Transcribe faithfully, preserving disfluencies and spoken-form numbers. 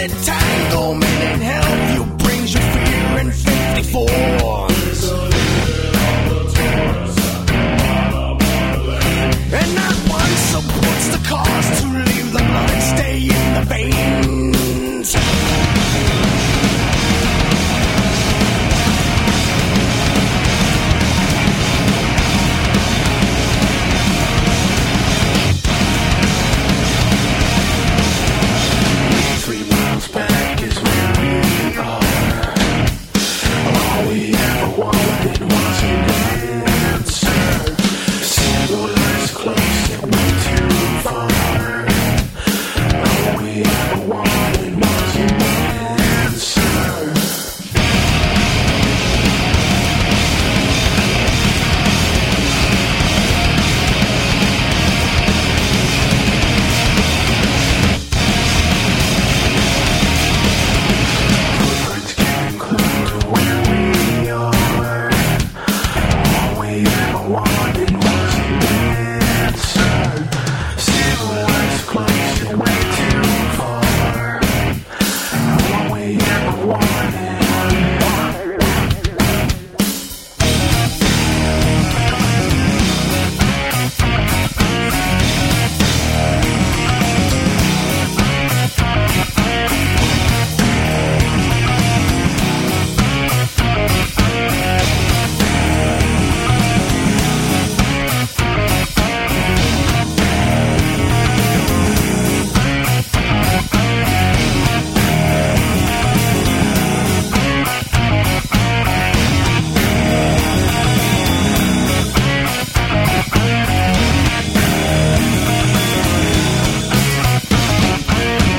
entanglement in hell. You brings your fear and fifty-four. And not one supports the cause to leave the blood and stay in the veins. Three miles back is where we are. All we ever wanted was an answer. Single lies close and way too far. All we ever wanted was an answer. Footprints getting close to where we are. All we ever wanted